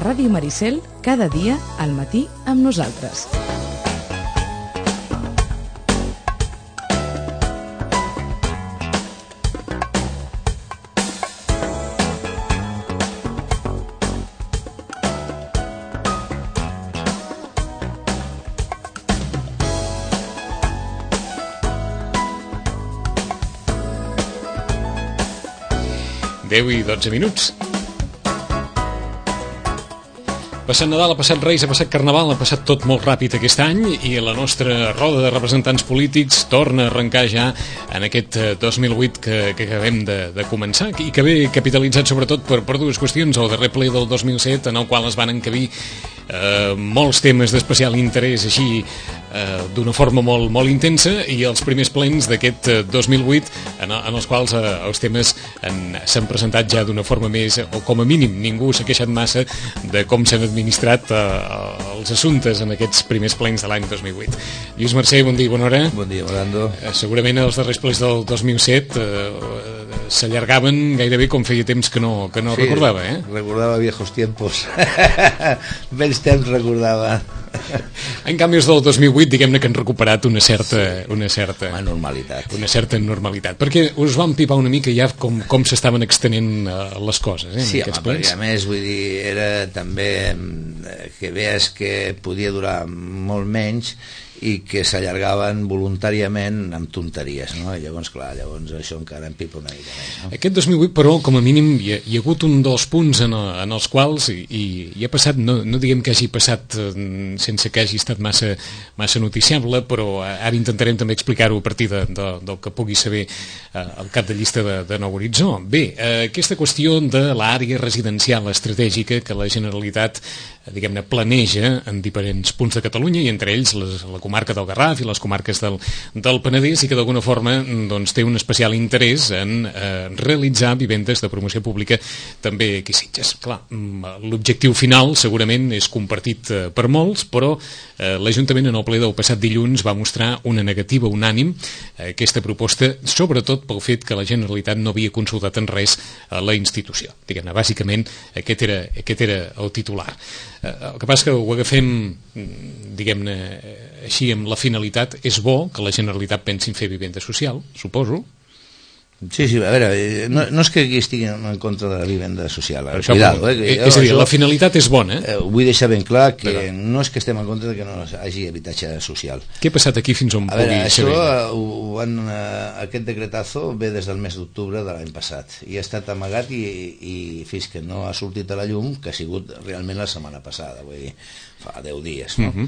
Ràdio Maricel, cada dia al matí amb nosaltres. Deu i 12 minuts. Passat Nadal, ha passat Reis, ha passat Carnaval, ha passat tot molt ràpid aquest any i la nostra roda de representants polítics torna a arrencar ja en aquest 2008 que acabem de començar i que ve capitalitzat sobretot per dues qüestions. El darrer ple del 2007, en el qual es van encabir molts temes d'especial interès així d'una forma molt intensa, i els primers plens d'aquest 2008 en els quals els temes s'han presentat ja d'una forma més, o com a mínim ningú s'ha queixat massa de com s'han administrat els assumptes en aquests primers plens de l'any 2008. Lluís Mercè, bon dia i bona hora. Bon dia, Orlando. Segurament els darrers plens del 2007 s'allargaven gairebé com feia temps que no recordava, eh? Recordava viejos tiempos. Vells temps recordava. En canvi, els del 2008, diguem-ne que han recuperat una certa normalitat. Una certa normalitat. Perquè us van pipar una mica ja com s'estaven extenent les coses, en sí, aquests home, plens. Perquè a més, vull dir, era també que veies que podia durar molt menys i que s'allargaven voluntàriament amb tonteries, no? I llavors, clar, això encara em pipa una mica més, no? Aquest 2008, però, com a mínim, hi ha hagut un dels punts en els quals i ha passat, no diguem que hagi passat sense que hagi estat massa noticiable, però ara intentarem també explicar-ho a partir del que pugui saber el cap de llista de Nou Horitzó. Bé, aquesta qüestió de l'àrea residencial estratègica que la Generalitat, diguem-ne, planeja en diferents punts de Catalunya, i entre ells la comarca del Garraf i les comarques del Penedès, i que d'alguna forma doncs, té un especial interès en realitzar vivendes de promoció pública també aquí a Sitges. Clar, l'objectiu final segurament és compartit per molts, però l'Ajuntament en el ple del passat dilluns va mostrar una negativa unànim a aquesta proposta, sobretot pel fet que la Generalitat no havia consultat en res a la institució. Diguem-ne, bàsicament aquest era el titular. El que passa que ho agafem, diguem-ne, així amb la finalitat. És bo que la Generalitat pensi en fer vivenda social, suposo. Sí, a veure, no és que aquí estigui en contra de la vivenda social, cuidado, és a dir, la finalitat és bona. Vull deixar ben clar que no és que estem en contra de que no hi hagi habitatge social. Què ha passat aquí fins on pugui saber? Aquest decretazo ve des del mes d'octubre de l'any passat i ha estat amagat i fins que no ha sortit a la llum, que ha sigut realment la setmana passada, vull dir, fa 10 dies, no?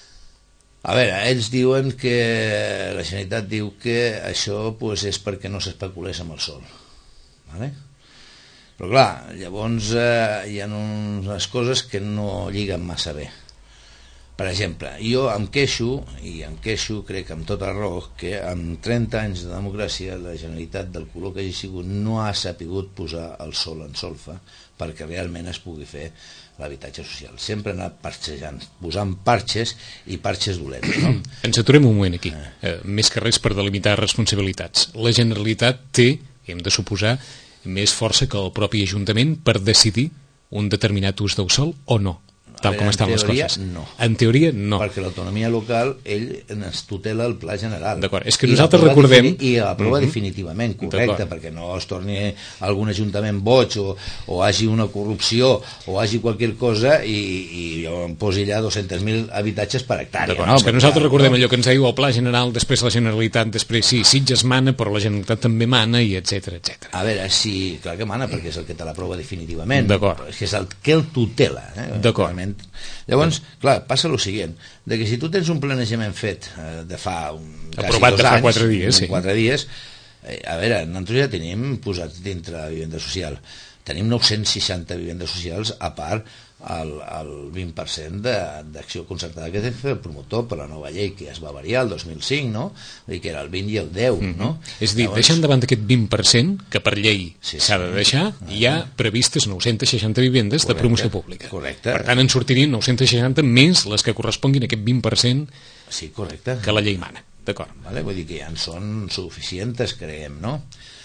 A veure, ells diuen que la Generalitat diu que això és perquè no s'especulés amb el sol, ¿vale? Però clar, llavors hi ha unes coses que no lliguen massa bé. Per exemple, jo em queixo, crec amb tota raó, que amb 30 anys de democràcia la Generalitat, del color que hagi sigut, no ha sapigut posar el sol en solfa perquè realment es pugui fer l'habitatge social. Sempre ha anat parxejant, posant parxes i parxes dolents, no? Ens aturem un moment aquí, més que res per delimitar responsabilitats. La Generalitat té, hem de suposar, més força que el propi Ajuntament per decidir un determinat ús del sol o no, tal com estan les coses. No. En teoria, no. Perquè l'autonomia local, ell ens tutela el pla general. D'acord, és que nosaltres recordem... I aprova definitivament, correcte, perquè no es torni algun ajuntament boig o hagi una corrupció o hagi qualsevol cosa i em posi allà 200.000 habitatges per hectàrea. D'acord, és que nosaltres recordem allò que ens diu el pla general, després la Generalitat, després sí, Sitges mana, però la Generalitat també mana, i etcètera. A veure, sí, clar que mana, perquè és el que te l'aprova definitivament. D'acord. És que és el que el tutela. D'acord. Llavors, clar, passa el següent, de que si tu tens un planejament fet de fa aprovat de fa 4 dies, sí. 4 dies, a veure, nosaltres ja tenim posat dintre la vivenda social, tenim 960 vivendes socials, a part el 20% d'acció concertada que té el promotor per la nova llei que ja es va variar el 2005, no? I que era el 20 i el 10, no? És a dir, deixant davant d'aquest 20% que per llei s'ha de deixar, hi ha previstes 960 vivendes de promoció pública. Correcte. Per tant, en sortirien 960 més les que corresponguin a aquest 20% que la llei mana. D'acord. Vull dir que ja en són suficients, creiem, no?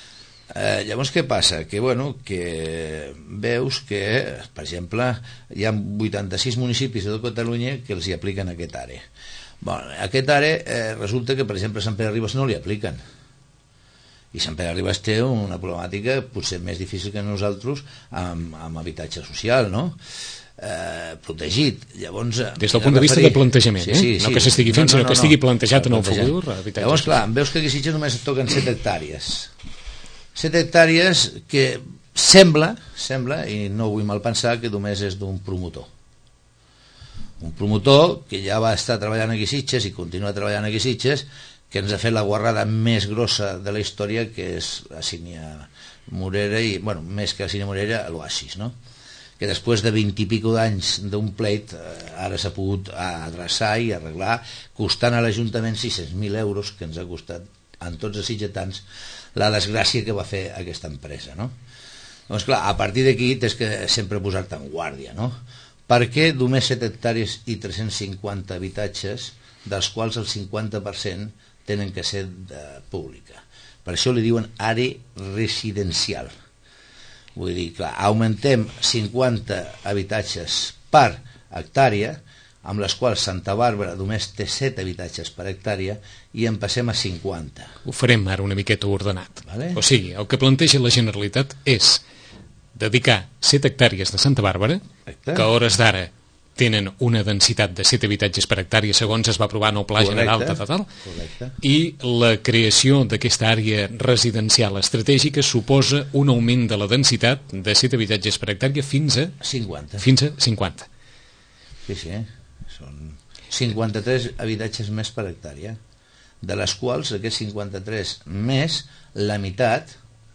Llavors què passa? Que veus que, per exemple, hi ha 86 municipis de tot Catalunya que els hi apliquen aquest ARE. Aquest ARE resulta que, per exemple, a Sant Pere de Ribes no li apliquen, i Sant Pere de Ribes té una problemàtica potser més difícil que nosaltres amb habitatge social, no? Protegit. Llavors, des del punt de vista de plantejament, no que s'estigui fent, sinó que estigui plantejat en el futur. Llavors, clar, veus que aquí a Sitges només et toquen 7 hectàrees. 7 hectàrees que sembla, i no vull malpensar, que només és d'un promotor. Un promotor que ja va estar treballant aquí a Sitges i continua treballant aquí a Sitges, que ens ha fet la guarrada més grossa de la història, que és la Sínia Morera, i, més que la Sínia Morera, l'Oasis, no? Que després de 20 i pico d'anys d'un pleit ara s'ha pogut adreçar i arreglar, costant a l'Ajuntament 600.000 euros, que ens ha costat en tots els sitgetans la desgràcia que va fer aquesta empresa, no? Doncs clar, a partir d'aquí tens que sempre posar-te en guàrdia, no? Perquè només 7 hectàrees i 350 habitatges, dels quals el 50% tenen que ser de pública. Per això li diuen àrea residencial. Vull dir, clar, augmentem 50 habitatges per hectàrea, amb les quals Santa Bàrbara només té 7 habitatges per hectàrea, i en passem a 50. Ho farem ara una miqueta ordenat. Vale. O sigui, el que planteja la Generalitat és dedicar 7 hectàrees de Santa Bàrbara, que a hores d'ara tenen una densitat de 7 habitatges per hectàrea segons es va aprovar en el Pla General, i la creació d'aquesta àrea residencial estratègica suposa un augment de la densitat de 7 habitatges per hectàrea fins a 50. Fins a 50. Sí, són 53 habitatges més per hectàrea, de les quals aquests 53 més la meitat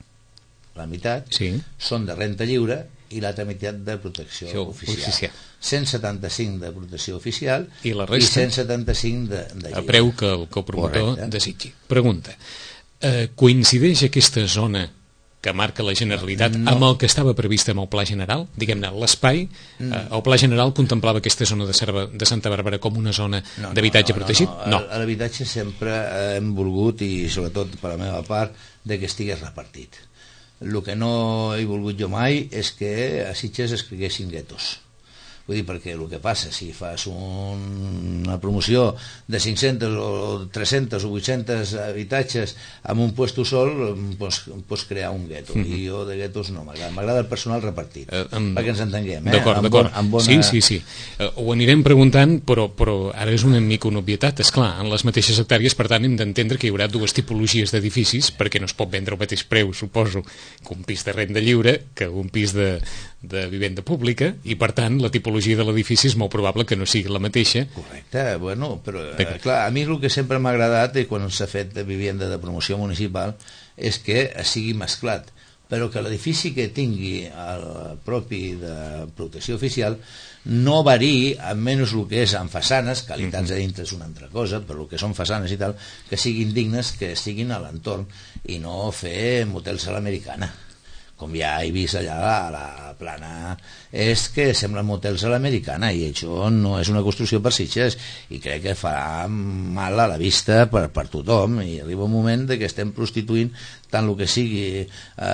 són de renta lliure i l'altra meitat de protecció oficial. 175 de protecció oficial i la resta, i 175 de lliure. A preu que el promotor desitgi. Pregunta, coincideix aquesta zona que marca la Generalitat amb el que estava previst amb el Pla General? Diguem-ne, l'espai, el Pla General contemplava aquesta zona de Santa Bàrbara com una zona d'habitatge protegit? No. L'habitatge sempre hem volgut, i sobretot per la meva part, que estigués repartit. El que no he volgut jo mai és que a Sitges es creguessin guetos. Vull dir, perquè el que passa, si fas una promoció de 500 o 300 o 800 habitatges amb un puesto sol, pots crear un gueto. I jo de guetos no m'agrada. M'agrada el personal repartit, perquè ens entenguem. D'acord. Sí. Ho anirem preguntant, però ara és una mica una obvietat. Esclar, en les mateixes hectàrees, per tant, hem d'entendre que hi haurà dues tipologies d'edificis, perquè no es pot vendre al mateix preu, suposo, que un pis de renda lliure que un pis de vivenda pública, i per tant la tipologia de l'edifici és molt probable que no sigui la mateixa. Correcte, però clar, a mi el que sempre m'ha agradat quan s'ha fet de vivenda de promoció municipal és que sigui mesclat, però que l'edifici que tingui el propi de protecció oficial no variï, almenys el que és en façanes, qualitats de dintre és una altra cosa, però el que són façanes i tal, que siguin dignes, que estiguin a l'entorn, i no fer motels a l'americana, com ja he vist allà a la plana, és que semblen motels a l'americana, i això no és una construcció per Sitges, i crec que farà mal a la vista per tothom, i arriba un moment que estem prostituint tant el que sigui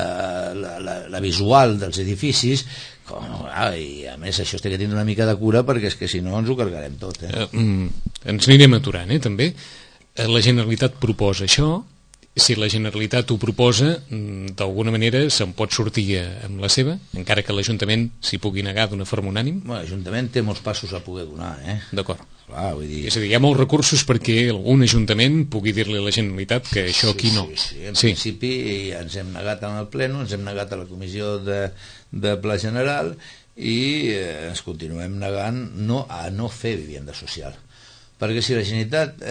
la visual dels edificis, i a més això té que tindre una mica de cura, perquè és que si no ens ho cargarem tot. Ens anirem aturant, també. La Generalitat proposa això. Si la Generalitat ho proposa, d'alguna manera se'n pot sortir amb la seva, encara que l'Ajuntament s'hi pugui negar d'una forma unànim? L'Ajuntament té molts passos a poder donar, D'acord. Vull dir... És a dir, hi ha molts recursos perquè algun Ajuntament pugui dir-li a la Generalitat que això aquí no. Sí. En principi ens hem negat en el Pleno, ens hem negat a la Comissió de Pla General, i ens continuem negant a no fer vivenda social. Perquè si la Generalitat,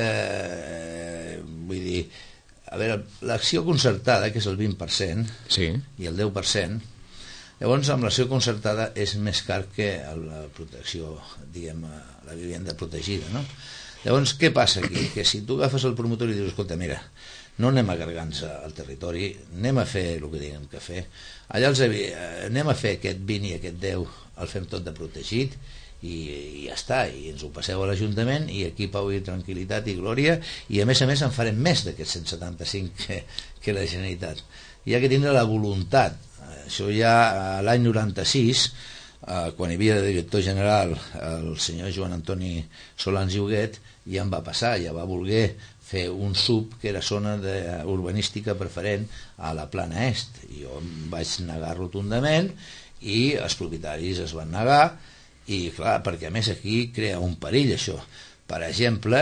vull dir, a veure, l'acció concertada, que és el 20%, i el 10%, llavors amb l'acció concertada és més car que la protecció, diguem, la vivenda protegida, no? Llavors, què passa aquí? Que si tu agafes el promotor i dius, escolta, mira, no anem a carregar-nos al territori, anem a fer el que diguem que fer, allà anem a fer aquest 20 i aquest 10, el fem tot de protegit, i ja està, i ens ho passeu a l'Ajuntament i aquí pau i tranquil·litat i glòria, i a més en farem més d'aquests 175 que la Generalitat. Hi ha que tindre la voluntat. Això ja l'any 96, quan hi havia de director general el senyor Joan Antoni Solans i Huguet, ja em va passar, ja va voler fer un sub que era zona urbanística preferent a la plana est. Jo em vaig negar rotundament i els propietaris es van negar, i clar, perquè a més aquí crea un perill això. Per exemple,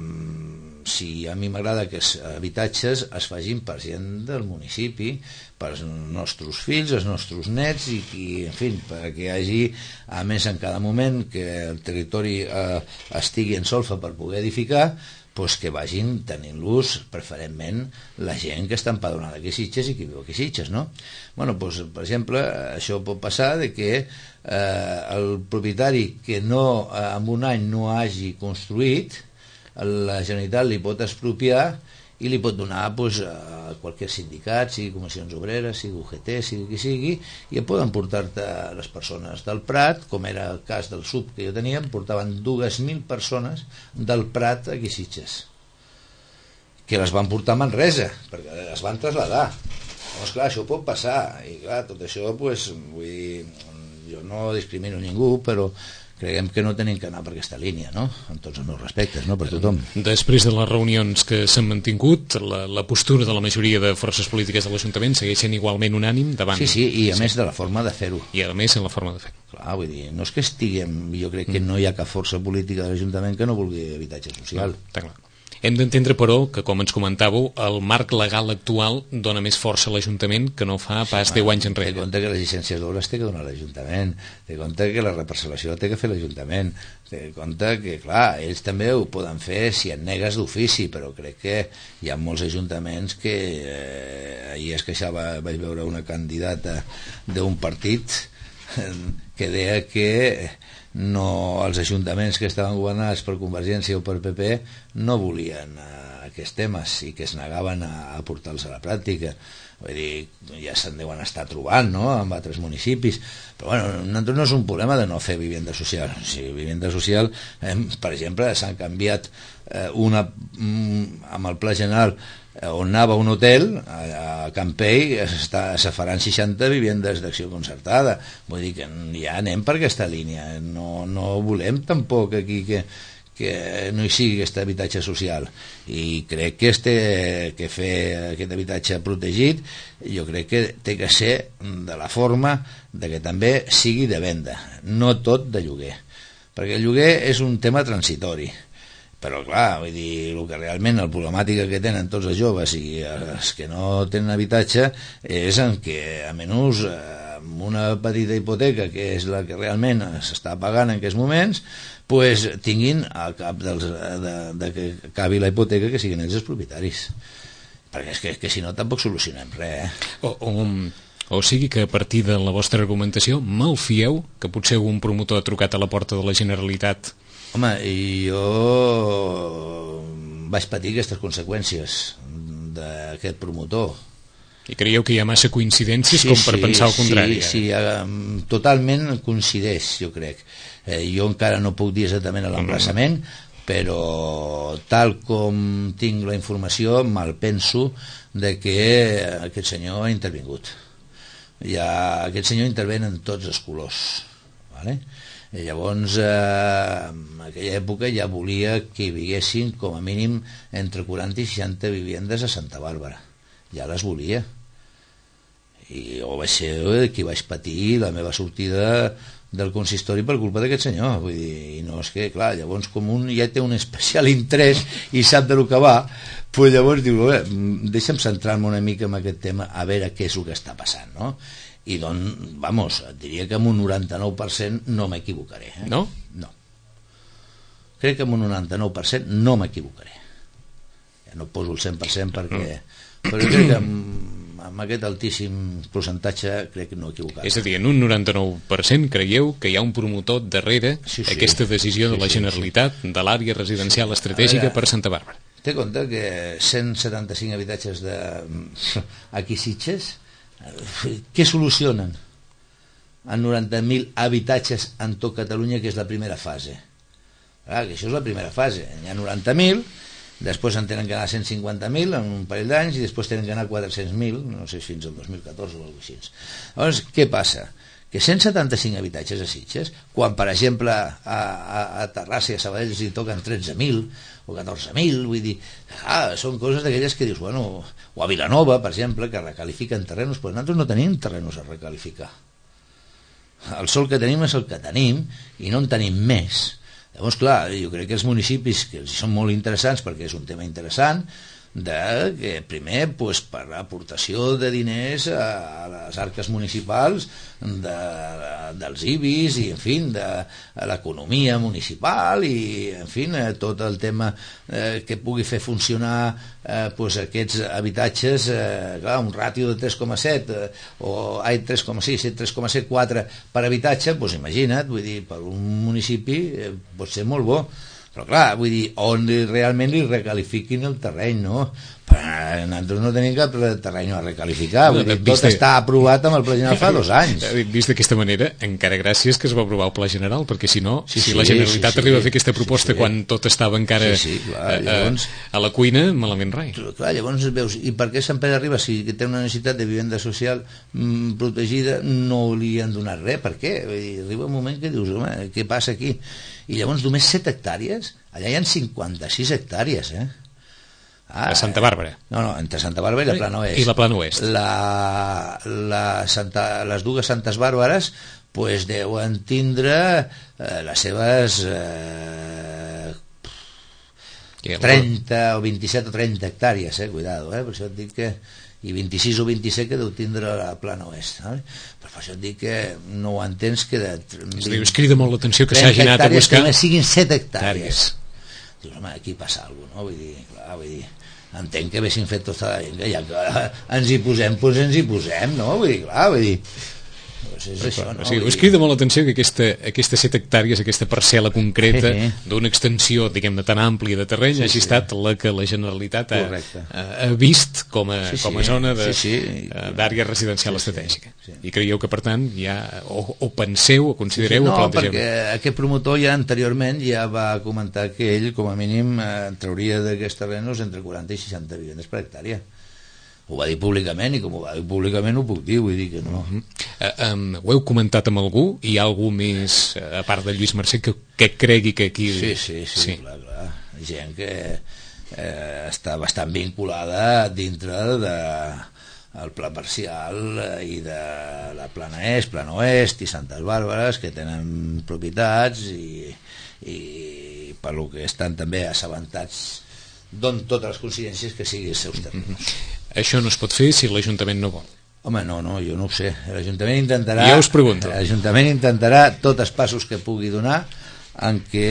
si a mi m'agrada que els habitatges es facin per gent del municipi, per als nostres fills, els nostres nets, i en fi, perquè hi hagi, a més en cada moment que el territori estigui en solfa per poder edificar, doncs que vagin tenint-los preferentment la gent que està empadronada aquí a Sitges i que viu aquí a Sitges, no? Bueno, doncs, per exemple, això pot passar de que el propietari que no en un any no hagi construït, la Generalitat li pot expropiar i li pot donar doncs, a qualsevol sindicat, sigui comissions obreres, sigui UGT, sigui qui sigui, i poden portar-te les persones del Prat, com era el cas del sub que jo tenia, em portaven 2.000 persones del Prat aquí a Sitges, que les van portar a Manresa, perquè les van traslladar. Doncs clar, això pot passar, i clar, tot això, doncs, vull dir, jo no discrimino ningú, però creiem que no tenim que anar per aquesta línia, no? En tots els meus respectes, no? Per tothom. Després de les reunions que s'han mantingut, la postura de la majoria de forces polítiques de l'Ajuntament segueix sent igualment unànim davant... Sí, i a més de la forma de fer-ho. I a més en la forma de fer-ho. Clar, vull dir, no és que estiguem... Jo crec que no hi ha cap força política de l'Ajuntament que no vulgui habitatge social. No, està clar. Hem d'entendre, però, que, com ens comentàveu, el marc legal actual dona més força a l'Ajuntament que no fa pas 10 anys enrere. Té compte que les llicències d'obres té que donar l'Ajuntament, té compte que la reparcel·lació té que fer l'Ajuntament, té compte que, clar, ells també ho poden fer si et negues d'ofici, però crec que hi ha molts ajuntaments que... ahir es queixava, vaig veure una candidata d'un partit que deia que no, els ajuntaments que estaven governats per Convergència o per PP no volien aquests temes i que es negaven a portar-los a la pràctica. Vull dir, ja se'n deuen estar trobant, no?, amb altres municipis, però bueno, nosaltres no és un problema de no fer vivenda social. O sigui, vivenda social, per exemple, s'han canviat amb el Pla General on anava un hotel a Campell, se faran 60 vivendes d'acció concertada. Vull dir que ja anem per aquesta línia, no volem tampoc aquí que no hi sigui aquest habitatge social, i crec que fer aquest habitatge protegit jo crec que té que ser de la forma de que també sigui de venda, no tot de lloguer, perquè el lloguer és un tema transitori. Però clar, vull dir, el que realment la problemàtica que tenen tots els joves i els que no tenen habitatge és en que almenys amb una petita hipoteca, que és la que realment s'està pagant en aquests moments, pues, tinguin al cap de que acabi la hipoteca que siguin ells els propietaris, perquè és que si no tampoc solucionem res, O sigui que a partir de la vostra argumentació malfieu que potser un promotor ha trucat a la porta de la Generalitat. Home, jo vaig patir aquestes conseqüències d'aquest promotor. I creieu que hi ha massa coincidències com per pensar el contrari? Sí, totalment coincideix, jo crec. Jo encara no puc dir exactament l'emplaçament, però tal com tinc la informació me'l penso de que aquest senyor ha intervingut. Aquest senyor intervé en tots els colors, vale? I llavors en aquella època ja volia que hi viguessin com a mínim entre 40 i 60 vivendes a Santa Bàrbara, ja les volia, i jo vaig ser qui vaig patir la meva sortida del consistori per culpa d'aquest senyor. Vull dir, no és que, clar, llavors com un ja té un especial interès i sap de lo que va, pues llavors diu, deixa'm centrar-me una mica en aquest tema a veure què és el que està passant, no? I doncs, vamos, et diria que amb un 99% no m'equivocaré. No? No. Crec que amb un 99% no m'equivocaré. Ja no poso el 100% perquè... Però jo crec que amb aquest altíssim percentatge crec que no equivocaré. És a dir, en un 99% creieu que hi ha un promotor darrere aquesta decisió de la Generalitat de l'àrea residencial estratègica per Santa Bàrbara. Té compte que 175 habitatges aquí a Sitges, què solucionen? en 90.000 habitatges en tot Catalunya, que és la primera fase. Clar, que això és la primera fase. Hi ha 90.000, després en tenen que anar 150.000 en un parell d'anys i després tenen que anar 400.000, no sé, fins al 2014 o alguna cosa així. Llavors, què passa? Que 175 habitatges a Sitges, quan per exemple a Terrassa i a Sabadell hi toquen 13.000 o 14.000, vull dir, són coses d'aquelles que dius, bueno, o a Vilanova, per exemple, que recalifiquen terrenos, però nosaltres no tenim terrenos a recalificar. El sol que tenim és el que tenim i no en tenim més. Llavors, clar, jo crec que els municipis que són molt interessants, perquè és un tema interessant, que primer pues, per aportació de diners a les arques municipals dels IBIs i en fi de l'economia municipal i en fi tot el tema que pugui fer funcionar pues, aquests habitatges clar, un ràtio de 3,7 o 3,6, 3,7, 4 per habitatge, pues, imagina't, vull dir, per un municipi pot ser molt bo. Però clar, vull dir, on realment li recalifiquin el terreny, no? Però nosaltres no tenim cap terreny a recalificar, vull dir, tot està aprovat amb el Pla General fa 2 anys. Vist d'aquesta manera, encara gràcies que es va aprovar el Pla General, perquè si no, si la Generalitat arriba a fer aquesta proposta quan tot estava encara a la cuina, malament rai. Clar, llavors veus, i per què Sant Pere de Ribes, si té una necessitat de vivenda social protegida, no li han donat res? Per què? Vull dir, arriba un moment que dius, home, què passa aquí? I llavors només 7 hectàrees, allà hi ha 56 hectàrees, a Santa Bàrbara. No, entre Santa Bàrbara i la Plana Oest. I la Plana Oest. Les dues Santes Bàrbares pues, deuen tindre les seves 30 o 27 o 30 hectàrees, cuidado, per això et dic que i 26 o 27 que deu tindre la Plana Oest, però per això et dic que no ho entens que es crida molt l'atenció que s'hagi anat a buscar que siguin 7 hectàrees. Dius, home, aquí passa alguna cosa, no? Vull dir, clar, entenc que haguessin fet tota la gent, ja que ens hi posem, doncs ens hi posem, no? Vull dir, clar, és això, no? O sigui, us crida molt l'atenció que aquestes 7 hectàrees, aquesta parcel·la concreta d'una extensió, diguem-ne, tan àmplia de terreny, hagi estat la que la Generalitat ha vist com a zona d'àrea residencial estratègica. I creieu que, per tant, ja o penseu, o considereu, o plantegeu? No, perquè aquest promotor ja anteriorment ja va comentar que ell, com a mínim, trauria d'aquests terrenos entre 40 i 60 vivendes per hectàrea. Ho va dir públicament, i com ho va dir públicament ho puc dir, vull dir que no. Ho heu comentat amb algú? Hi ha algú més, a part de Lluís Mercè, que cregui que aquí... Sí, clar. Gent que està bastant vinculada dintre del Pla Parcial i de la Plana Est, Plana Oest i Santes Bàrbares, que tenen propietats i per lo que estan també assabentats d'on totes les coincidències que siguin els seus terrenys. Això no es pot fer si l'Ajuntament no vol. Home, no, jo no ho sé. L'Ajuntament intentarà... Ja us pregunto. L'Ajuntament intentarà tots els passos que pugui donar en què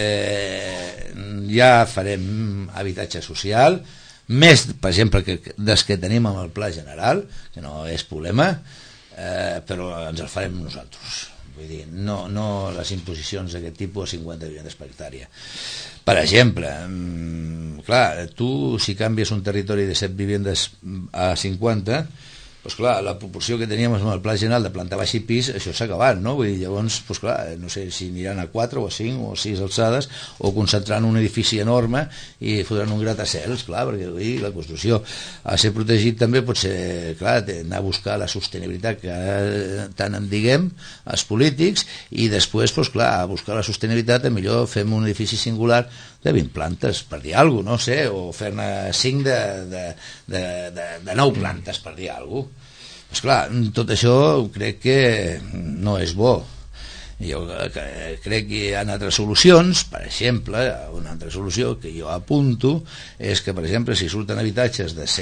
ja farem habitatge social, més, per exemple, des que tenim amb el Pla General, que no és problema, però ens el farem nosaltres. Vull dir, no les imposicions d'aquest tipus a 50 vivendes per hectàrea. Per exemple, clar, tu si canvies un territori de 7 vivendes a 50, doncs clar, la proporció que teníem amb el Pla General de planta baixa i pis, això s'ha acabat, no? Vull dir, llavors, doncs clar, no sé si aniran a 4 o a 5 o a 6 alçades o concentrant un edifici enorme i fotran un gratacels, clar, perquè vull dir, la construcció a ser protegit també pot ser, clar, anar a buscar la sostenibilitat que tant en diguem els polítics i després, doncs clar, a buscar la sostenibilitat millor fem un edifici singular de 20 plantes, per dir alguna cosa, no sé, o fer-ne 5 de 9 plantes, per dir alguna cosa. Pues clar, tot això crec que no és bo. Jo crec que hi ha altres solucions. Per exemple, una altra solució que jo apunto és que, per exemple, si surten habitatges de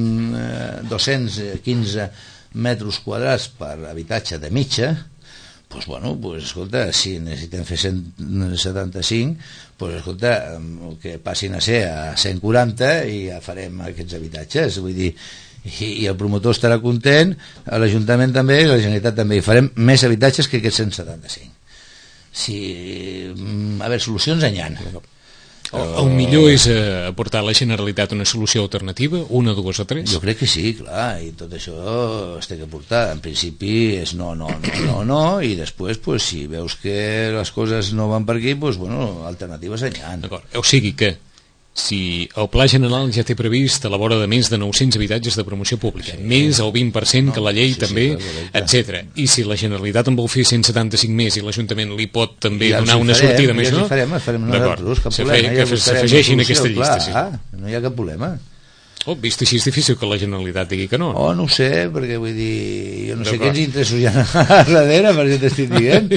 215 metres quadrats per habitatge de mitja, doncs, bueno, escolta, si necessitem fer 175, doncs, escolta, que passin a ser a 140 i ja farem aquests habitatges, vull dir, i el promotor estarà content, l'Ajuntament també i la Generalitat també, i farem més habitatges que aquests 175. A veure, solucions n'hi ha. El millor és aportar a la Generalitat una solució alternativa, una, dues o tres? Jo crec que sí, clar, i tot això es té que portar. En principi és no, i després, pues, si veus que les coses no van per aquí, pues, bueno, alternatives n'hi ha. D'acord, o sigui que si el Pla General ja té previst a la vora de més de 900 habitatges de promoció pública, més el 20% que la llei també, etc. I si la Generalitat en vol fer 175 més i l'Ajuntament li pot també donar una sortida més, no? Ja els farem nosaltres, cap problema. Que s'afegeixin a aquesta llista, sí. No hi ha cap problema. Vist així és difícil que la Generalitat digui que no. No ho sé, perquè vull dir, jo no sé quins interessos hi ha a darrere, per què t'estic dient.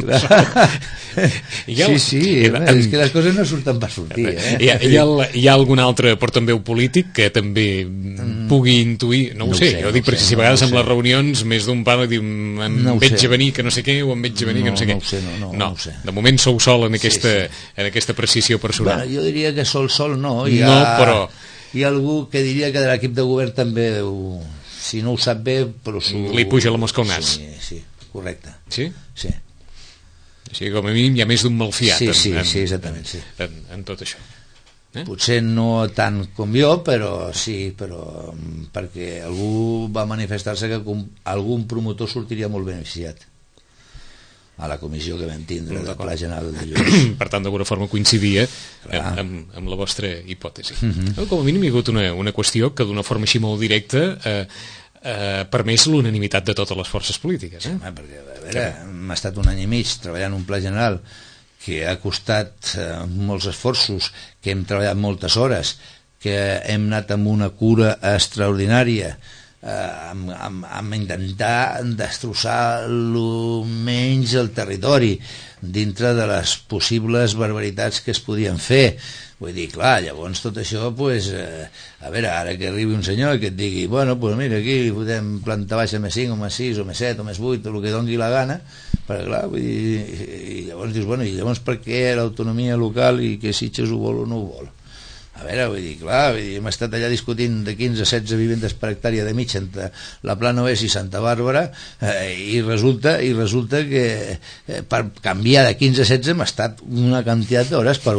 Sí, és que les coses no surten per sortir. Hi ha algun altre portaveu polític que també pugui intuir, no ho sé, jo dic perquè si a vegades amb les reunions més d'un pare diu em veig a venir que no sé què o em veig a venir que no sé què. No ho sé. De moment sou sol en aquesta precisió personal. Jo diria que sol no. No, però hi ha algú que diria que de l'equip de govern també si no ho sap bé però li puja la mosca al nas. Sí, correcte. Sí? Sí. Així com a mínim hi ha més d'un malfiat sí, exactament, sí. En tot això. Potser no tant com jo, però sí, perquè algú va manifestar-se que algun promotor sortiria molt beneficiat a la comissió que vam tindre del Pla General de dilluns. Per tant, d'alguna forma coincidia amb la vostra hipòtesi. Com a mínim hi ha hagut una qüestió que d'una forma així molt directa permès l'unanimitat de totes les forces polítiques. Perquè, a veure, hem estat un any i mig treballant un Pla General que ha costat molts esforços, que hem treballat moltes hores, que hem anat amb una cura extraordinària, amb intentar destrossar el menys el territori dintre de les possibles barbaritats que es podien fer. Vull dir, clar, llavors tot això, pues, a veure, ara que arribi un senyor que et digui, bueno, pues mira, aquí podem planta baixa més 5 o més 6 o més 7 o més 8 o el que doni la gana, perquè clar, vull dir, i llavors dius, bueno, i llavors per què l'autonomia local i que Sitges ho vol o no ho vol? A veure, vull dir, clar, hem estat allà discutint de 15 a 16 vivendes per hectàrea de mig entre la Plana Oest i Santa Bàrbara i resulta que per canviar de 15 a 16 hem estat una quantitat d'hores per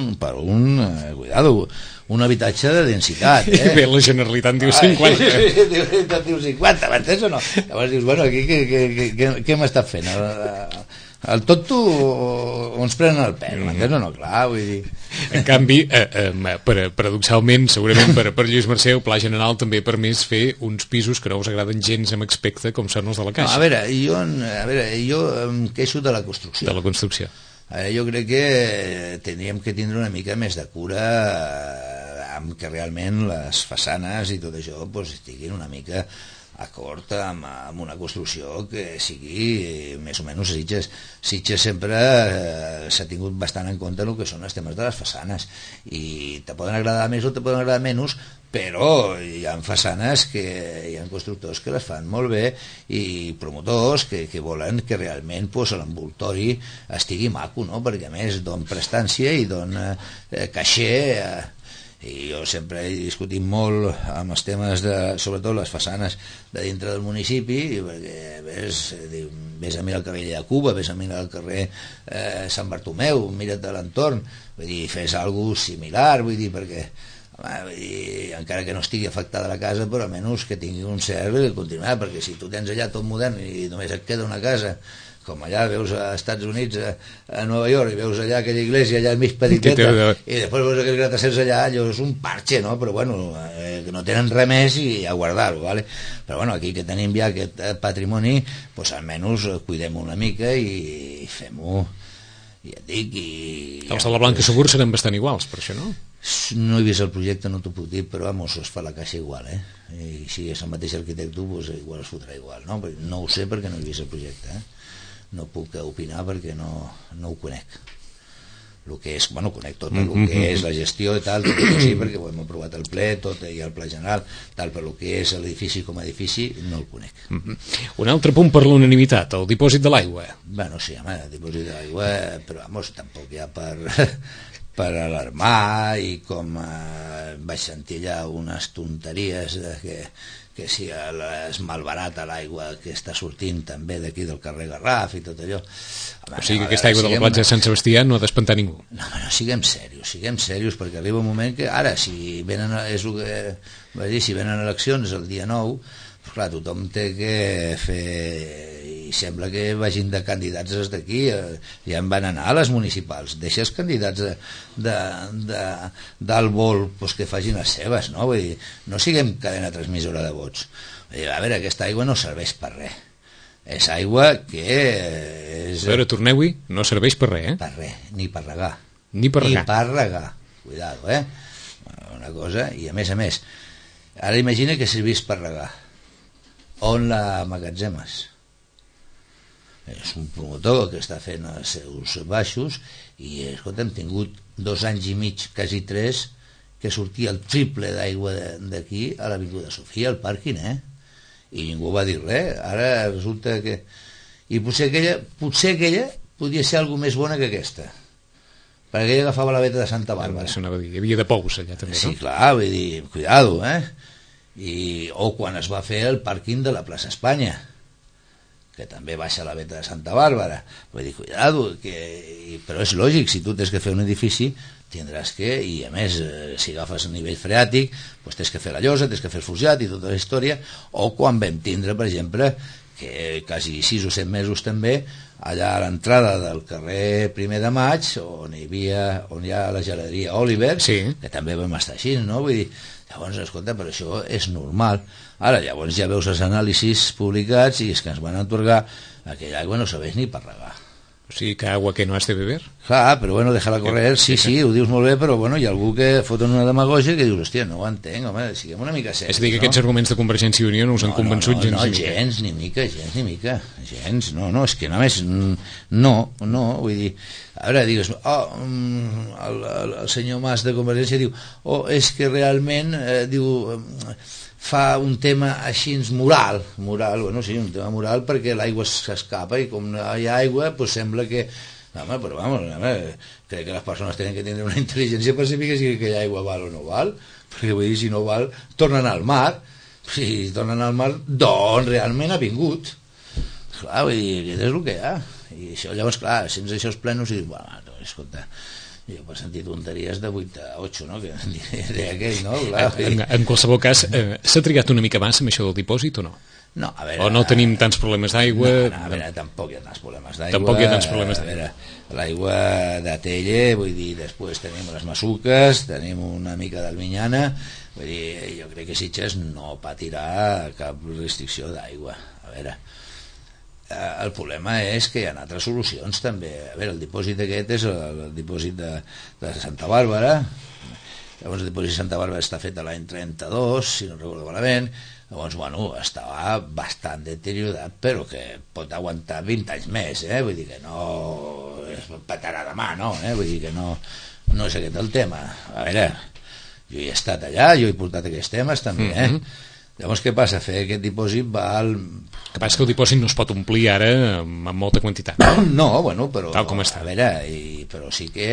un habitatge de densitat. Bé, la Generalitat diu 50. La diu 50, m'entens o no? Llavors dius, bueno, aquí què hem estat fent? El tonto ens prenen el pèl, m'entens o no? Clar, vull dir... En canvi, paradoxalment, segurament per Lluís Mercè, el Pla General també ha permès fer uns pisos que no us agraden gens amb aspecte com són els de la Caixa. No, a veure, jo em queixo de la construcció. De la construcció. Jo crec que tindríem que tindre una mica més de cura amb que realment les façanes i tot això estiguin una mica acord amb una construcció que sigui més o menys Sitges. Sitges sempre s'ha tingut bastant en compte el que són els temes de les façanes i te poden agradar més o te poden agradar menys, però hi ha façanes que hi ha constructors que les fan molt bé i promotors que volen que realment l'envoltori estigui maco, no? Perquè a més don prestància i don caixer. I jo sempre he discutit molt amb els temes sobretot les façanes de dintre del municipi, perquè ves a mirar el carrer de Cuba, ves a mirar el carrer Sant Bartomeu, mira't a l'entorn, vull dir, fes alguna cosa similar, vull dir, perquè encara que no estigui afectada la casa, però almenys que tingui un cert continuar, perquè si tu tens allà tot modern i només et queda una casa com allà veus a Estats Units, a Nova York, i veus allà aquella església allà mig petiteta, i després veus aquells gratacels allà, allò és un parche, no? Però bueno, que no tenen res més i a guardar-ho, ¿vale? Però bueno, aquí que tenim ja aquest patrimoni, doncs almenys cuidem una mica i fem-ho, ja et dic, els de la Blanca Segur seran bastant iguals, per això, no? No he vist el projecte, no t'ho puc dir, però vamos, es fa la caixa igual, i si és el mateix arquitecte, doncs igual es fotrà igual, no? No ho sé perquè no he vist el projecte, no puc opinar perquè no ho conec. El que és, bueno, conec tot el que és la gestió i tal, tot sí, perquè ho hem aprovat al ple, tot i al Pla General, tal, però el que és l'edifici com a edifici no el conec. Un altre punt per l'unanimitat, el dipòsit de l'aigua. Bueno, sí, home, el dipòsit de l'aigua, però vamos, tampoc hi ha per alarmar, i com vaig sentir allà unes tonteries que si es malbarata l'aigua que està sortint també d'aquí del carrer Garraf i tot allò. O sigui que aquesta aigua de la platja de Sant Sebastià no ha d'espantar ningú. No, siguem serios, perquè arriba un moment que ara, si venen, és el que vaig dir, si venen eleccions el dia 9, doncs clar, tothom té que fer, i sembla que vagin de candidats des d'aquí, ja en van anar a les municipals, deixa els candidats d'alt vol doncs que facin les seves, no? Vull dir, no siguem cadena transmissora de vots. A veure, aquesta aigua no serveix per res, és aigua que és... A veure, torneu-hi, no serveix per res, Per res, ni per regar. Ni per regar. Cuidado, una cosa, i a més, ara imagina que servís per regar. On la magatzemes? És un promotor que està fent els seus baixos i, escolta, hem tingut 2 anys i mig, quasi 3, que sortia el triple d'aigua d'aquí a l'Avinguda Sofia, al pàrquing, i ningú va dir res. Ara resulta que... I potser aquella podia ser alguna més bona que aquesta, perquè aquella agafava la veta de Santa Bàrbara. Hi havia de pous allà també, sí, no? Sí, clar, vull dir, cuidado, o quan es va fer el pàrquing de la plaça Espanya, que també baixa la veta de Santa Bàrbara. Vull dir, cuidado, però és lògic, si tu tens que fer un edifici tindràs que, i a més si agafes a nivell freàtic, doncs tens que fer la llosa, tens que fer el forjat i tota la història. O quan vam tindre, per exemple, que quasi 6 o 7 mesos també, allà a l'entrada del carrer 1 de Maig, on hi ha la geladeria Oliver, sí, que també vam estar així, no? Vull dir, llavors, escolta, però això és normal. Ara, llavors ja veus els anàlisis publicats i és que ens van atorgar aquella aigua no serveix ni per regar. O sigui que agua que no has de beber? Clar, però bueno, déjala correr, sí, ho dius molt bé, però bueno, hi ha algú que foten una demagogia que dius, hòstia, no ho entenc, home, siguem una mica serios. És a dir, que aquests arguments de Convergència i Unió no us han convençut gens ni mica. Gens, no, és que només no, vull dir, a veure, digues, el senyor Mas de Convergència diu, és que realment, diu, fa un tema així moral, bueno, sí, un tema moral perquè l'aigua s'escapa i com no hi ha aigua, doncs sembla que... Home, però crec que les persones tenen que tenir una intel·ligència per saber si aquella aigua val o no val, perquè vull dir, si no val, tornen al mar, si tornen al mar, doncs realment ha vingut. Clar, vull dir, aquest és el que hi ha. I això, llavors, clar, sense això els plenos, i dius, bueno, escolta, jo per sentir tonteries de 8 a 8, no? Que deia aquell, no? Clar, en qualsevol cas, s'ha trigat una mica més amb això del dipòsit o no? No, a veure... O no tenim tants problemes d'aigua? No, a veure, tampoc hi ha tants problemes d'aigua. A veure, l'aigua d'Atelle, vull dir, després tenim les Masuques, tenim una mica d'Alminyana, vull dir, jo crec que Sitges no patirà cap restricció d'aigua. A veure, el problema és que hi ha altres solucions també. A veure, el dipòsit aquest és el dipòsit de Santa Bàrbara. Llavors el dipòsit de Santa Bàrbara està fet l'any 32, si no recordo malament. Llavors, bueno, estava bastant deteriorat, però que pot aguantar 20 anys més, vull dir que no es petarà demà, no? Vull dir que no és aquest el tema. A veure, jo hi he estat allà, jo he portat aquests temes també, Llavors, què passa? Fer aquest dipòsit val... El que passa que el dipòsit no es pot omplir ara amb molta quantitat. No, bueno, però... Tal com està. A veure, però sí que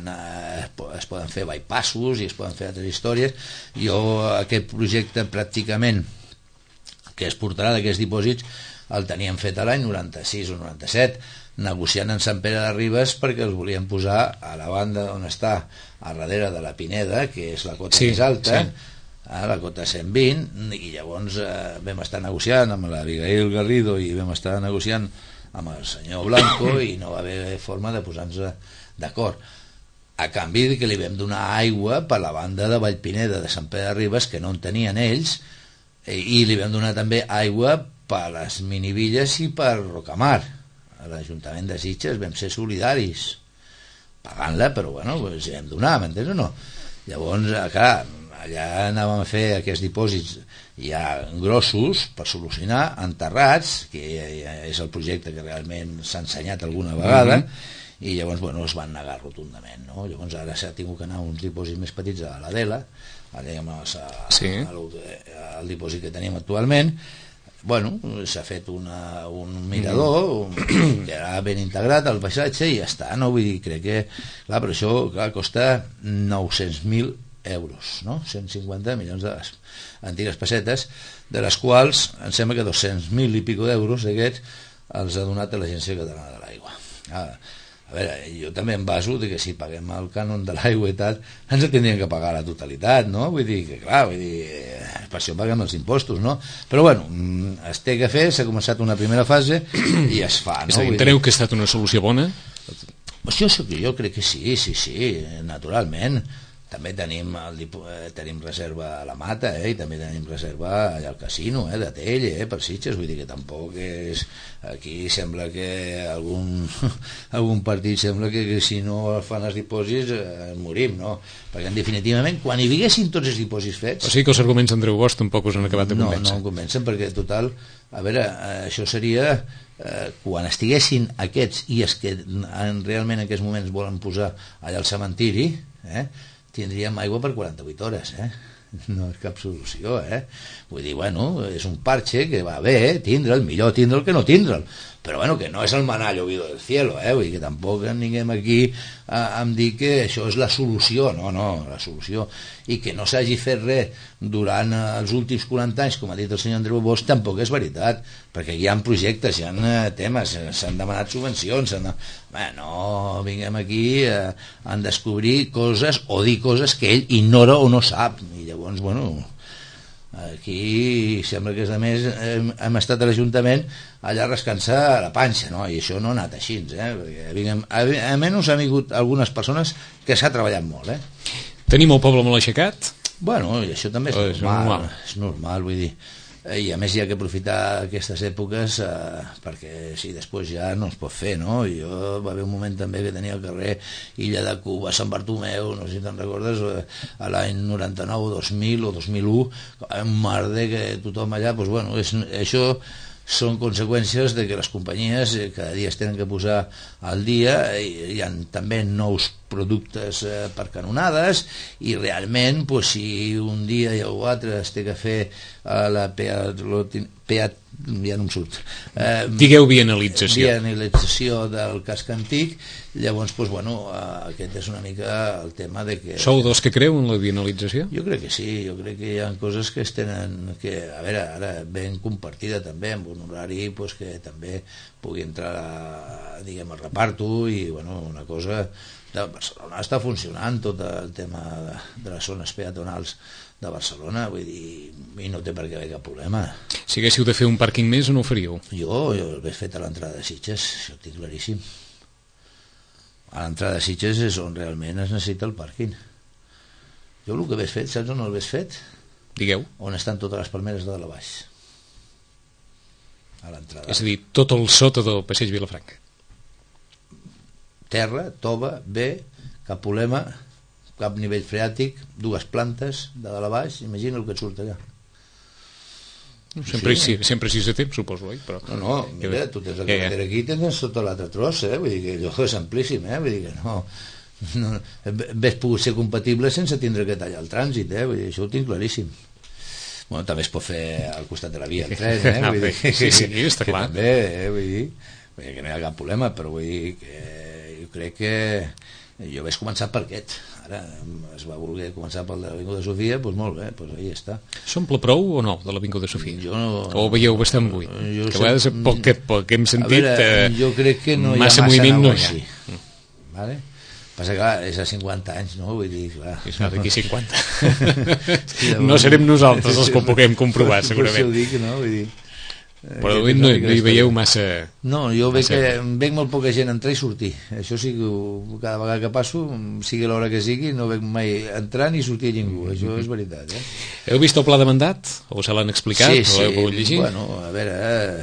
es poden fer bypassos i es poden fer altres històries. Jo, aquest projecte pràcticament que es portarà d'aquests dipòsits el teníem fet a l'any 96 o 97, negociant en Sant Pere de Ribes perquè els volien posar a la banda on està, a darrere de la Pineda, que és la cota més alta, a la cota 120, i llavors vam estar negociant amb l'Abigail Garrido i vam estar negociant amb el senyor Blanco i no va haver forma de posar-nos d'acord, a canvi que li vam donar aigua per la banda de Vallpineda de Sant Pere de Ribes, que no en tenien ells, i li vam donar també aigua per les Minivilles i per Rocamar. A l'Ajuntament de Sitges vam ser solidaris pagant-la, però bueno, els vam donar, m'entens o no? Llavors, clar, allà anàvem a fer aquests dipòsits ja grossos per solucionar, enterrats, que és el projecte que realment s'ha ensenyat alguna vegada, i llavors, bueno, es van negar rotundament, no? Llavors ara s'ha tingut que anar a uns dipòsits més petits a l'Adela, al dipòsit que tenim actualment. bueno, s'ha fet un mirador que era ben integrat al paisatge i ja està, no? Vull dir, crec que, clar, però això, clar, costa 900.000 euros, no? 150 milions de les antigues pessetes, de les quals em sembla que 200.000 i pico d'euros d'aquests els ha donat a l'Agència Catalana de l'Aigua. A veure, jo també em baso de que si paguem el cànon de l'aigua i tal, ens tindríem que pagar la totalitat, no? Vull dir que, clar, per això paguem els impostos, no? Però, bueno, es té que fer, s'ha començat una primera fase i es fa, no? És a dir, enteneu que ha estat una solució bona? Jo crec que sí, naturalment. També tenim reserva a la Mata, i també tenim reserva allà al casino, de Tell, per Sitges, vull dir que tampoc és... Aquí sembla que algun partit sembla que si no fan els dipòsits morim, no? Perquè definitivament, quan hi haguessin tots els dipòsits fets... O sigui que els arguments d'Andreu Bosch tampoc us han acabat de convèncer. No em convencen, perquè total, a veure, això seria... quan estiguessin aquests i els que realment en aquests moments volen posar allà al cementiri, tindríem aigua per 48 hores, no és cap solució, vull dir, bueno, és un parche que va bé tindre'l, millor tindre'l que no tindre'l, però bueno, que no és el maná llovido del cielo, vull dir que tampoc aniguem aquí a dir que això és la solució, no, la solució, i que no s'hagi fet res durant els últims 40 anys, com ha dit el senyor Andreu Bosch, tampoc és veritat, perquè hi ha projectes, hi ha temes, s'han demanat subvencions, no vinguem aquí a descobrir coses o dir coses que ell ignora o no sap, i llavors, bueno, aquí sembla que a més hem estat a l'Ajuntament allà rascant-se la panxa, no? I això no ha anat així, perquè almenys han vingut algunes persones que s'ha treballat molt, Tenim el poble molt aixecat? Bueno, i això també és normal, vull dir, i a més hi ha que aprofitar aquestes èpoques perquè si després ja no es pot fer, no? Jo va haver un moment també que tenia al carrer Illa de Cuba, Sant Bartomeu, no sé si te'n recordes, a l'any 99, 2000 o 2001, un merder que tothom allà, doncs bueno, això són conseqüències de que les companyies cada dia es tenen que posar al dia, hi ha també nous productes per canonades i realment si un dia o altre es té que fer la ja no em surt digueu bienalització del casc antic, llavors bueno, aquest és una mica el tema de que... Sou dos que creu en la bienalització? Jo crec que sí, jo crec que hi ha coses que es tenen que, a veure, ara ben compartida també amb un horari que també pugui entrar diguem al reparto i bueno, una cosa de Barcelona està funcionant tot el tema de les zones peatonals de Barcelona, vull dir, i no té per què haver cap problema. Si haguéssiu de fer un pàrquing més o no ho faríeu? Jo l'he fet a l'entrada de Sitges, això ho tinc claríssim. A l'entrada de Sitges és on realment es necessita el pàrquing. Jo el que hagués fet, saps on el hagués fet? Digueu. On estan totes les palmeres de dalt a baix. A l'entrada. És a dir, tot el sota del passeig Vilafranca. Terra, tova, bé, cap problema, cap nivell freàtic, dues plantes de dalt a baix, imagina el que et surt allà. Sempre així de temps, suposo, però... No, mira, tu tens la carretera aquí, tens sota l'altre tros, vull dir que allò és amplíssim, vull dir que no ves pogut ser compatible sense tindre que tallar el trànsit, vull dir, això ho tinc claríssim. Bueno, també es pot fer al costat de la via el tren, vull dir, sí, està clar. També, vull dir que no hi ha cap problema, però vull dir que jo crec que jo vaig començar per aquest, ara es va voler començar pel de l'Avinguda de Sofia, doncs molt bé, doncs ahí està. S'omple prou o no de l'Avinguda de Sofia? O veieu bastant buit? Que a vegades poc que hem sentit jo crec que no hi ha massa negoci, vale? Passa que és a 50 anys, no? Vull dir, clar. És d'aquí 50. No serem nosaltres els que ho puguem comprovar, segurament. Per això ho dic, no? Vull dir... Però no hi veieu massa... No, jo veig molt poca gent entrar i sortir. Això sí que cada vegada que passo, sigui l'hora que sigui, no veig mai entrar ni sortir ningú. Això és veritat, Heu vist el pla de mandat? O se l'han explicat? Sí. O l'heu pogut llegir? Bueno, a veure...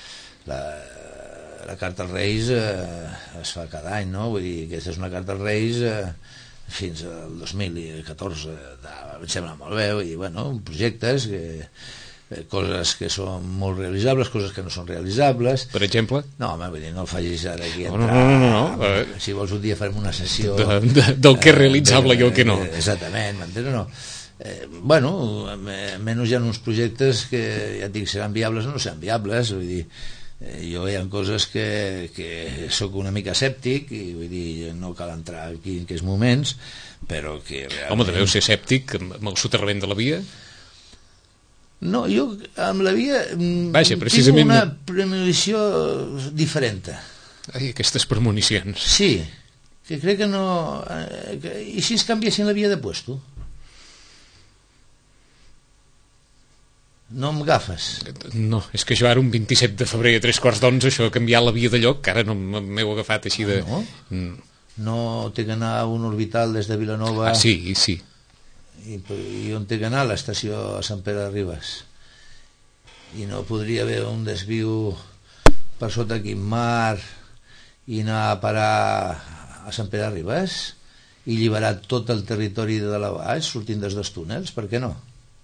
La carta als Reis es fa cada any, no? Vull dir, aquesta és una carta als Reis fins al 2014, em sembla molt bé, vull dir, bueno, projectes coses que són molt realitzables, coses que no són realitzables. Per exemple? No, home, vull dir, no el facis ara aquí No. Si vols un dia farem una sessió del que és realitzable i el que no. Exactament, m'entens o no? bueno, menys hi ha uns projectes que ja et dic, seran viables o no seran viables, vull dir, jo hi ha coses que sóc una mica escèptic i vull dir, no cal entrar aquí en aquests moments, però que realment... Home, deveu ser escèptic amb el soterrament de la via? No, jo amb la via Vaja, precisament... tinc una premonició diferent. Ai, aquestes premonicions. Sí, que crec que no... I si ens canviessin la via de puesto? No em agafes? No, és que jo ara un 27 de febrer a 3:15, això de canviar la via de lloc, que ara no m'heu agafat així de... No? No té que anar un orbital des de Vilanova... Ah, sí, sí. I on té que anar? L'estació a Sant Pere de Ribes. I no podria haver un desviu per sota Quimar i anar a parar a Sant Pere de Ribes i alliberar tot el territori de la baix sortint dels dos túnels? Per què no?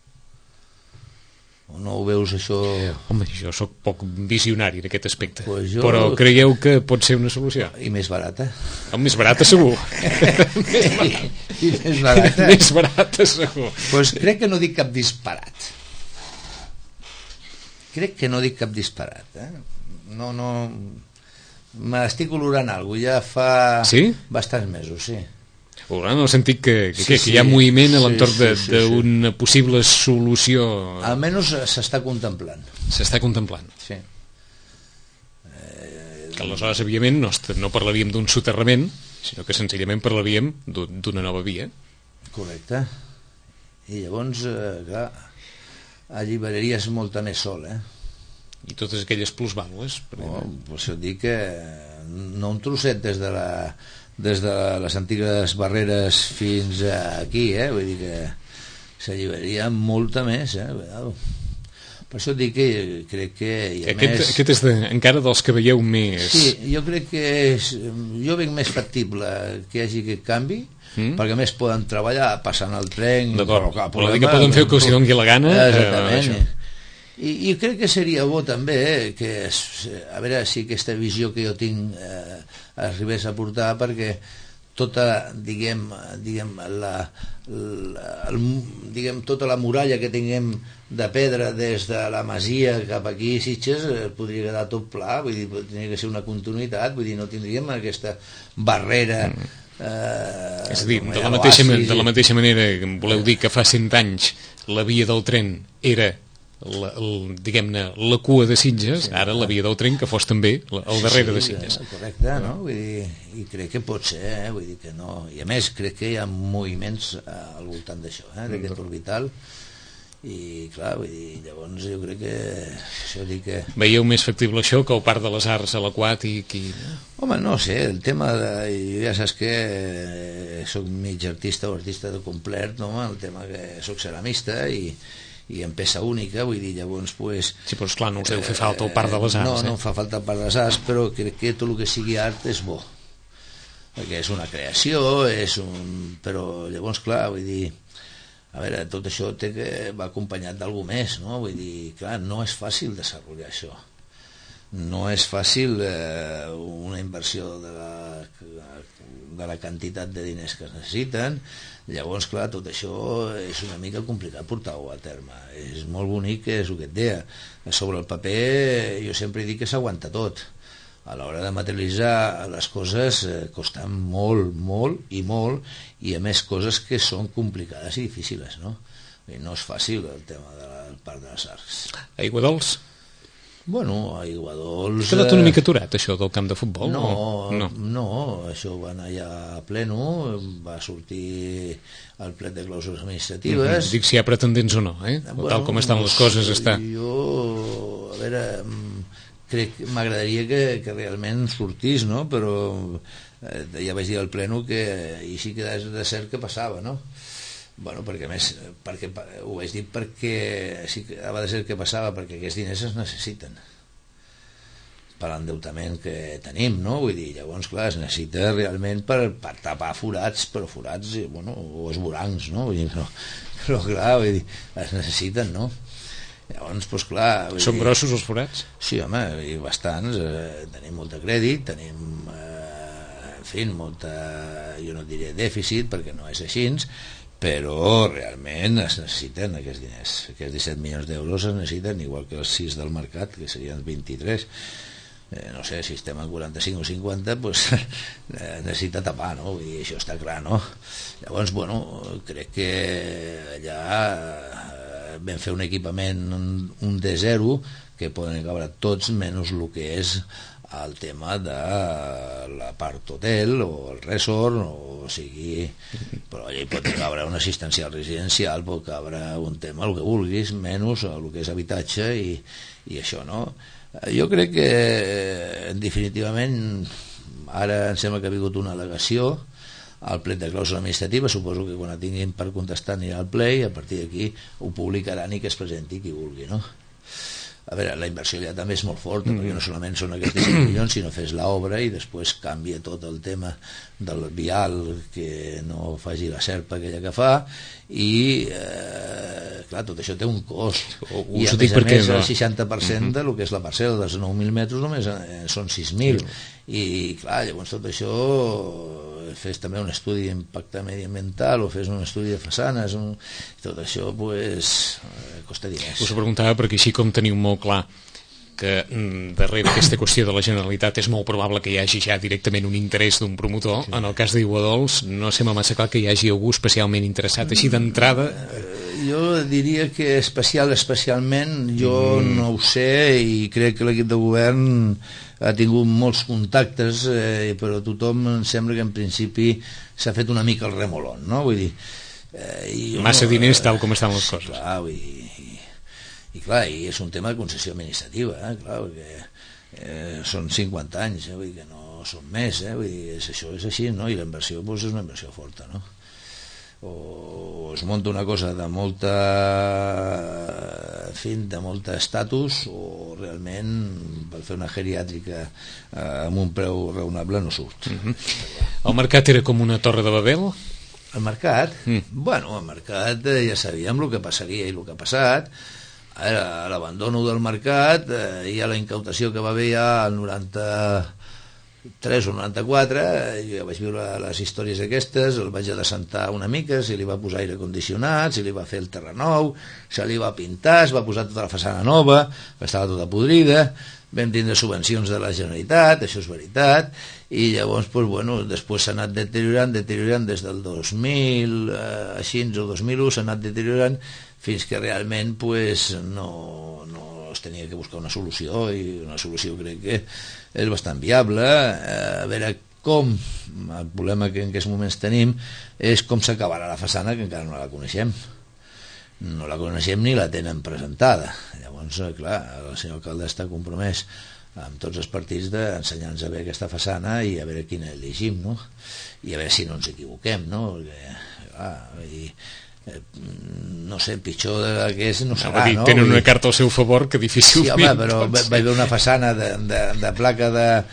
O no ho veus això? Home, jo sóc poc visionari en aquest aspecte, pues jo... però creieu que pot ser una solució? I més barata. Més barata segur. I més barata. Més barata segur. Pues crec que no dic cap disparat. Crec que no dic cap disparat. No... M'estic olorant alguna cosa, ja fa bastants mesos, sí. En el sentit que hi ha moviment a l'entorn d'una possible solució. Almenys s'està contemplant. S'està contemplant. Sí. Que aleshores, evidentment, no parlaríem d'un soterrament, sinó que senzillament parlaríem d'una nova via. Correcte. I llavors, clar, alliberaries molta més sol, I totes aquelles plusvàlues. Per això et dic que no un trosset des de les antigues barreres fins aquí, vull dir que s'alliberaria molta més, per això et dic que crec que aquest és encara dels que veieu més... Sí, jo crec que jo veig més factible que hi hagi aquest canvi, perquè a més poden treballar passant el tren. D'acord, vol dir que poden fer el que els doni la gana. Exactament. I crec que seria bo també que a veure si aquesta visió que jo tinc arribés a portar, perquè tota tota la muralla que tinguem de pedra des de la Masia cap aquí a Sitges podria quedar tot pla, vull dir, tindria que ser una continuïtat, vull dir, no tindríem aquesta barrera. És a dir, de la mateixa manera que voleu dir que fa 100 anys la via del tren era diguem-ne la cua de Sitges, ara la via del tren que fos també el darrere de Sitges. Correcte, no? Vull dir, i crec que pot ser, vull dir que no, i a més crec que hi ha moviments al voltant d'això, d'aquest orbital, i clar, vull dir, llavors jo crec que això dir que... Veieu més factible això que el Parc de les Arts a l'Aquàtic i... Home, no sé, el tema de... ja saps que soc mig artista o artista de complet, no? El tema que soc ceramista i en peça única, vull dir, llavors pues, sí, però esclar, no us deu fer falta el Parc de les Arts. No em fa falta el Parc de les Arts, però crec que tot el que sigui art és bo, perquè és una creació, però llavors clar, vull dir, a veure, tot això va acompanyat d'algú més, no? Vull dir, clar, no és fàcil desenvolupar això, no és fàcil una inversió de la quantitat de diners que es necessiten. Llavors, clar, tot això és una mica complicat portar-ho a terme. És molt bonic, que és el que et deia. Sobre el paper, jo sempre dic que s'aguanta tot. A l'hora de materialitzar les coses costa molt, molt i molt, i a més coses que són complicades i difícils, no? No és fàcil el tema del Parc de les Arts. Aigua Dols? Bueno, a Iguadols... Ha quedat una mica aturat, això del camp de futbol? No, això va anar ja a pleno, va sortir al plet de clausures administratives... Dic si hi ha pretendents o no, Bueno, tal com estan les coses està... Jo, a veure, m'agradaria que realment sortís, no? Però ja vaig dir al pleno que i sí que és de cert que passava, no? Bueno, perquè ho vaig dir perquè sí que va de ser que passava, perquè aquests diners es necessiten per l'endeutament que tenim, no? Vull dir, llavors, clar, es necessita realment per tapar forats, però forats, bueno, o esvorancs, no? Vull dir, però clar, vull dir, es necessiten, no? Llavors, doncs clar... Són grossos els forats? Sí, home, i bastants, tenim molt de crèdit, tenim, en fi, molta, jo no diré dèficit, perquè no és així, però realment es necessiten aquests diners. Aquests 17 milions d'euros es necessiten, igual que els 6 del mercat, que serien 23. No sé, si estem en 45 o 50, doncs necessita tapar, no? Vull dir, això està clar, no? Llavors, bueno, crec que allà vam fer un equipament, un D0, que poden cabre tots, menys el que és el tema de la part hotel o el resort, o sigui, però allà hi pot cabre un assistencial residencial, pot cabre un tema, el que vulguis, menys el que és habitatge i això, no? Jo crec que definitivament ara em sembla que ha vingut una al·legació al plet de clàusula administrativa, suposo que quan la tinguin per contestar anirà al ple i a partir d'aquí ho publicaran i que es presenti qui vulgui, no? A veure, la inversió ja també és molt forta, perquè no solament són aquests 5 milions, sinó fes l'obra i després canvia tot el tema del vial, que no faci la serpa aquella que fa, i clar, tot això té un cost. I a més el 60% del que és la parcel·la dels 9.000 metres només són 6.000. I clar, llavors tot això, fes també un estudi d'impacte mediambiental o fes un estudi de façanes, tot això pues, costa diners. Us ho preguntava perquè així com teniu molt clar que darrere aquesta qüestió de la Generalitat és molt probable que hi hagi ja directament un interès d'un promotor, sí. En el cas d'Aiguadols no sembla massa clar que hi hagi algú especialment interessat, així d'entrada. Jo diria que especialment jo no ho sé, i crec que l'equip de govern ha tingut molts contactes, però tothom em sembla que en principi s'ha fet una mica el remolón, no? Vull dir, massa diners tal com estan les coses. Clar, vull dir, i clar, i és un tema de concessió administrativa, clar, perquè són 50 anys, vull dir que no són més, vull dir, això és així, no? I la inversió doncs, és una inversió forta, no? O es munta una cosa de molta de molta estatus, o realment per fer una geriàtrica amb un preu raonable no surt. El mercat era com una torre de Babel? El mercat? Bueno, el mercat ja sabíem el que passaria i el que ha passat. A l'abandono del mercat hi ha la incautació que va haver ja al 93 o 94, jo vaig viure les històries aquestes, el vaig adescentar una mica, se li va posar aire condicionat, se li va fer el terra nou, se li va pintar, es va posar tota la façana nova, que estava tota podrida, vam tindre subvencions de la Generalitat, això és veritat, i llavors doncs, bueno, després s'ha anat deteriorant des del 2000 així o 2001 s'ha anat deteriorant fins que realment pues, no es tenia que buscar una solució, i una solució crec que és bastant viable. A veure com, el problema que en aquests moments tenim és com s'acabarà la façana, que encara no la coneixem ni la tenen presentada. Llavors, clar, el senyor alcalde està compromès amb tots els partits d'ensenyar-nos a veure aquesta façana i a veure quina elegim, no? I a veure si no ens equivoquem, no? Perquè, clar, no sé, pitjor que és no serà, no? Tenen una carta al seu favor que difícilment... Sí, home, però va haver una façana de placa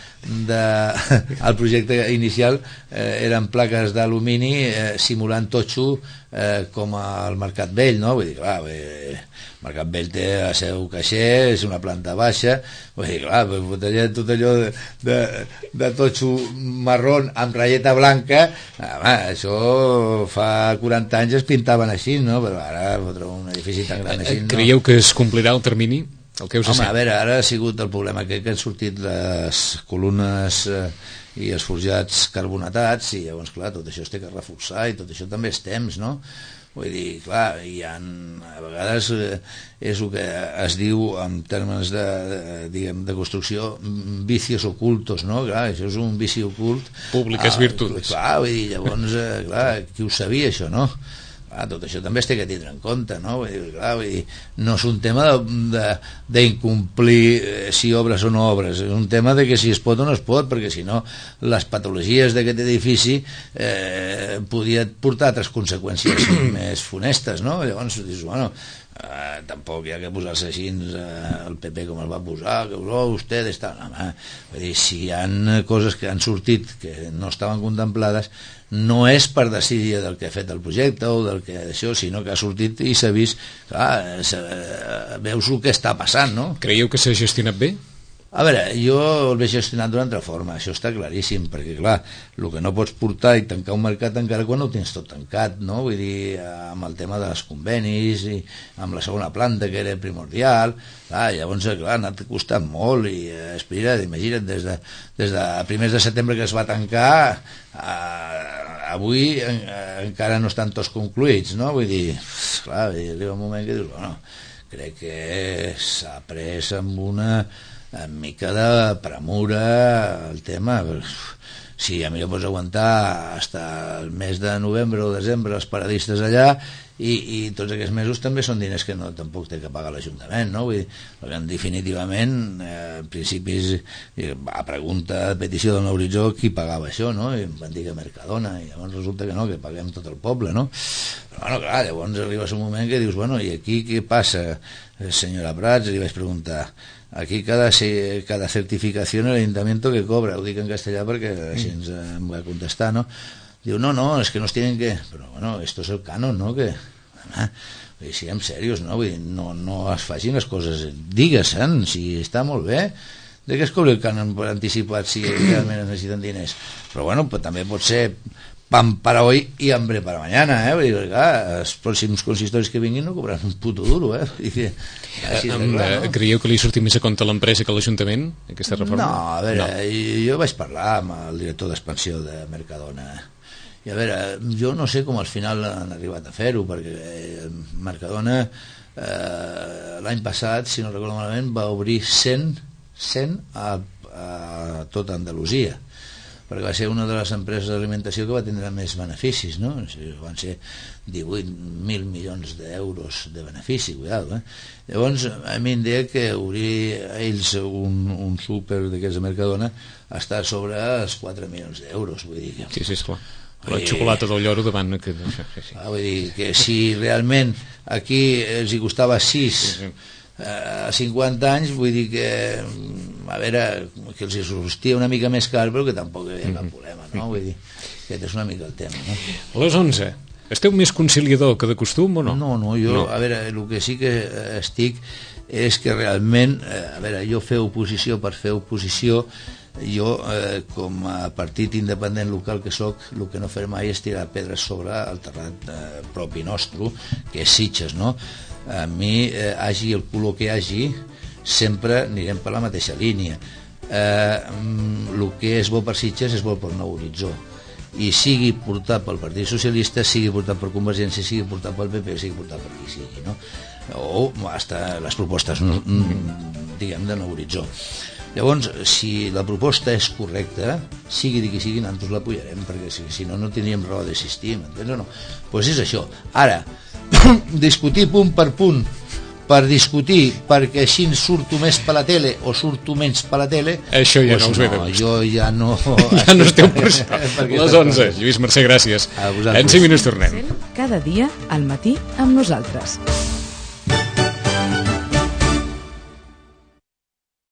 el projecte inicial eren plaques d'alumini simulant totxo com al Mercat Vell, no? Vull dir, clar, el Mercat Vell té el seu caixer, és una planta baixa, vull dir, clar, tot allò de totxo marrón amb ratlleta blanca, home, això fa 40 anys es pintaven així, no? Però ara fotre un edifici tan gran així, no? Creieu que es complirà el termini? Home, a veure, ara ha sigut el problema que han sortit les columnes i els forjats carbonatats, i llavors, clar, tot això es té que reforçar, i tot això també és temps, no? Vull dir, clar, hi ha, a vegades és el que es diu en termes de construcció vicios ocultos, no? Clar, això és un vici ocult. Públiques virtuts. Clar, vull dir, llavors, clar, qui ho sabia, això, no? Tot això també es té que tindre en compte, no? Vull dir, no és un tema d'incomplir si obres o no obres, és un tema de que si es pot o no es pot, perquè si no les patologies d'aquest edifici podien portar altres conseqüències més funestes, no? Llavors dius, bueno, tampoc hi ha que posar-se així el PP com el va posar, que vostè està... Vull dir, si hi ha coses que han sortit que no estaven contemplades, no és per decidir del que ha fet el projecte o del que això, sinó que ha sortit i s'ha vist, clar, veus el que està passant, no? Creieu que s'ha gestionat bé? A veure, jo el veig gestionat d'una altra forma, això està claríssim, perquè clar, el que no pots portar i tancar un mercat encara quan no ho tens tot tancat, no? Vull dir, amb el tema dels convenis i amb la segona planta que era primordial, clar, llavors clar, ha anat costant molt i espera, imagina't, des de primers de setembre que es va tancar avui encara no estan tots concluïts, no? Vull dir, clar, arriba un moment que dius, bueno, crec que s'ha pres amb una mica de premura el tema. Sí, a mi no pots aguantar fins el mes de novembre o desembre els paradistes allà i tots aquests mesos també són diners que no tampoc té que pagar l'Ajuntament, no? Vull dir, definitivament en principis a pregunta, a petició del Horitzó, qui pagava això, no? I em van dir que Mercadona, i llavors resulta que no, que paguem tot el poble, no? Però bueno, clar, llavors arribes un moment que dius, bueno, i aquí què passa, senyora Prats? I li vaig preguntar, aquí cada certificación el ayuntamiento que cobra, ho dic en castellà perquè així em va contestar, no? Diu, no, es que nos tienen que... Però bueno, esto es el canon, no? Que, siguem serios, no? Vull dir, no es facin les coses, digues-se'n, si està molt bé, de què es cobra el canon per anticipat si realment es necessiten diners? Però bueno, pues, també pot ser pan para hoy y hambre para mañana, Vull dir, clar, els pròxims consistoris que vinguin no cobraran un puto duro, I dir, no? Creieu que li surti més a compte a l'empresa que a l'Ajuntament, aquesta reforma? No, a veure, jo vaig parlar amb el director d'expansió de Mercadona i a veure, jo no sé com al final han arribat a fer-ho, perquè Mercadona l'any passat, si no recordo malament, va obrir 100 a tota Andalusia, perquè va ser una de les empreses d'alimentació que va tindre més beneficis, no? Van ser 18.000 milions d'euros de benefici, cuidado, Llavors, a mi em deia que obrir a ells un súper d'aquests de Mercadona està sobre els 4 milions d'euros, vull dir que... Sí, esclar. La xocolata del Lloro davant... Vull dir que si realment aquí els hi costava 6 a 50 anys, vull dir que a veure, que els sortia una mica més car, però que tampoc hi havia cap problema, no? Vull dir, aquest és una mica el tema, no? A les 11, esteu més conciliador que de costum o no? No, jo, a veure, el que sí que estic és que realment, a veure, jo fer oposició per fer oposició, jo, com a partit independent local que sóc, el que no faré mai és tirar pedres sobre el terrat propi nostre, que és Sitges, no? A mi, hagi el color que hagi, sempre anirem per la mateixa línia. El que és bo per Sitges és bo pel Nou Horitzó, i sigui portat pel Partit Socialista, sigui portat per Convergència, sigui portat pel PP, sigui portat per qui sigui, no? O hasta les propostes, diguem, de Nou Horitzó. Llavors, si la proposta és correcta, sigui de qui sigui, nosaltres l'apoyarem, perquè si no, no tindríem raó d'assistir, m'entens o no? Doncs és això. Ara, discutir punt per punt, per discutir perquè així surto més per la tele o surto menys per la tele, això ja no us ve de gust. Jo ja no... Ja no esteu per això. Les 11. Lluís Mercè, gràcies. En 5 minuts tornem. Cada dia al matí amb nosaltres.